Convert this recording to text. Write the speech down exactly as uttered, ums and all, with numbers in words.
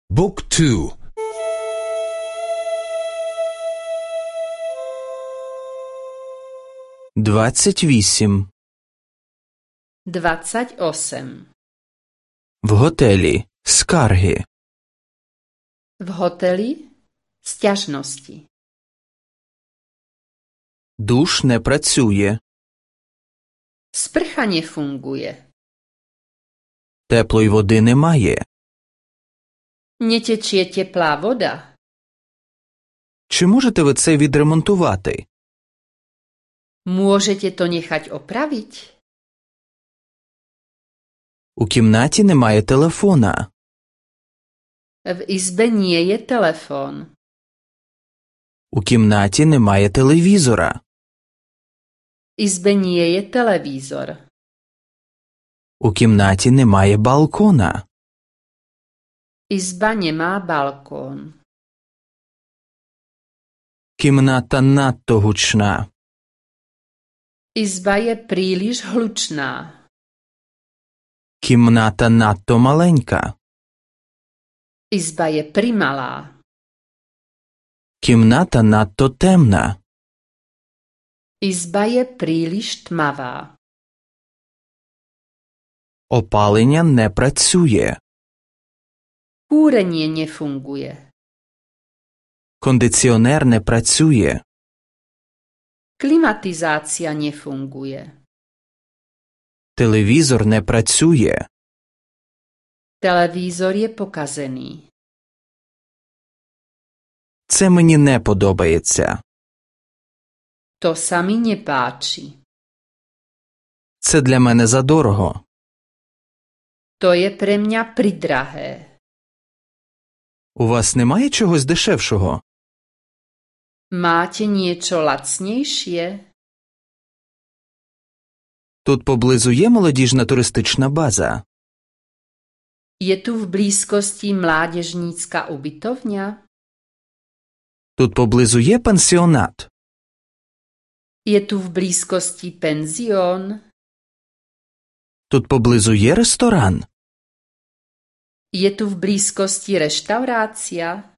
Book two. двадцять вісім. Двадцять осем. В готелі. Скарги. V hoteli sťažnosti. Душ не працює. Sprcha nefunguje. Теплої води немає. Netečie teplá voda. Чи можете ви це відремонтувати? Môžete to nechať opraviť? У кімнаті немає телефона. V izbe nie je telefón. У кімнаті немає телевізора. V izbe nie je televízor. У кімнаті немає балкона. Izba nemá balkón. Кімната надто гучна. Izba je príliš hlučná. Кімната надто маленька. Izba je primalá. Кімната надто темна. Izba je príliš tmavá. Опалення не працює. Kúrenie nefunguje. Кондиціонер не працює. Klimatizácia nefunguje. Телевізор не працює. Televízor je pokazený. Це мені не подобається. To sa mi nepáči. Це для мене задорого. To je pre mňa pridrahé. У вас немає чогось дешевшого? Máte niečo lacnejšie? Тут поблизу є молодіжна туристична база. Je tu v blízkosti mládežnícka ubytovňa? Тут поблизу є пансіонат. Je tu v blízkosti penzión? Тут поблизу є ресторан. Je tu v blízkosti reštaurácia?